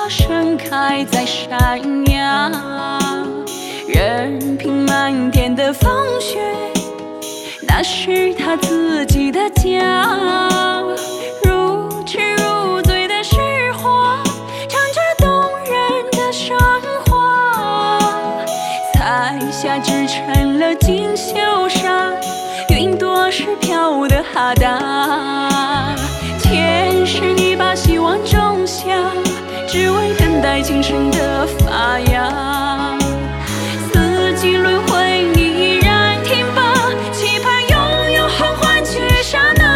它盛开在山崖，任凭漫天的风雪，那是他自己的家。如痴如醉的诗花，唱着动人的神话，彩霞织成了锦绣纱，云朵是飘的哈达。前世你把希望种下，只为等待今生的发芽。四季轮回你依然挺拔，期盼拥有后换取刹那。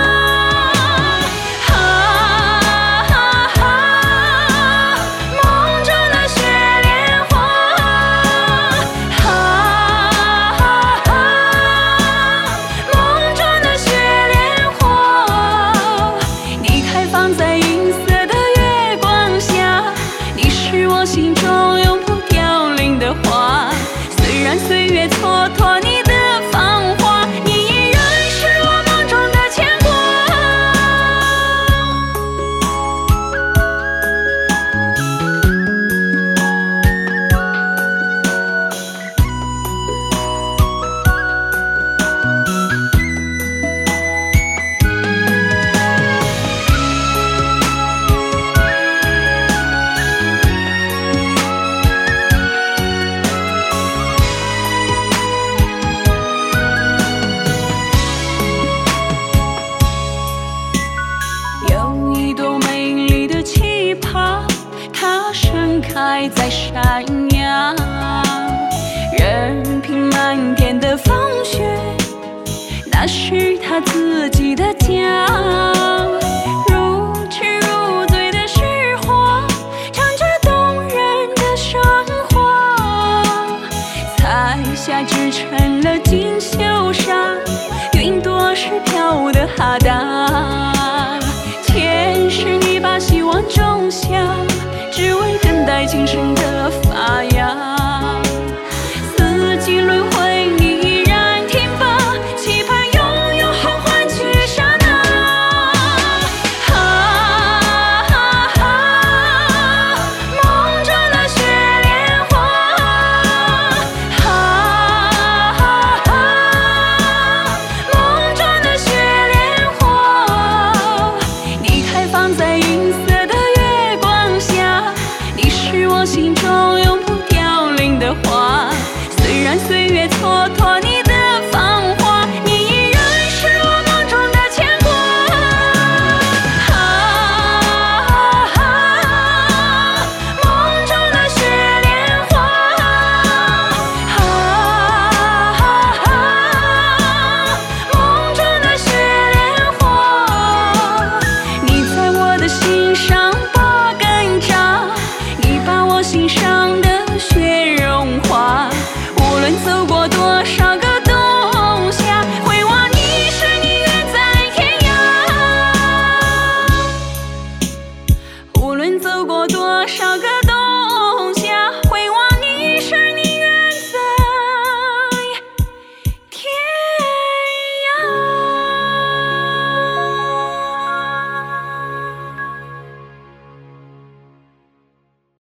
梦中的雪莲花，梦中的雪莲花，你开放在银色的月光下，你是我心中永不凋零的花。虽然岁月蹉跎你的芳华，你依然是我梦中的牵挂。有一朵美丽的奇葩，它盛开在山崖，任凭漫天的风雪，那是他自己的家。如痴如醉的诗花，唱着动人的神话，彩霞织成了锦绣纱，云朵是飘的哈达。前世你把希望种下，只为等待今生的发芽。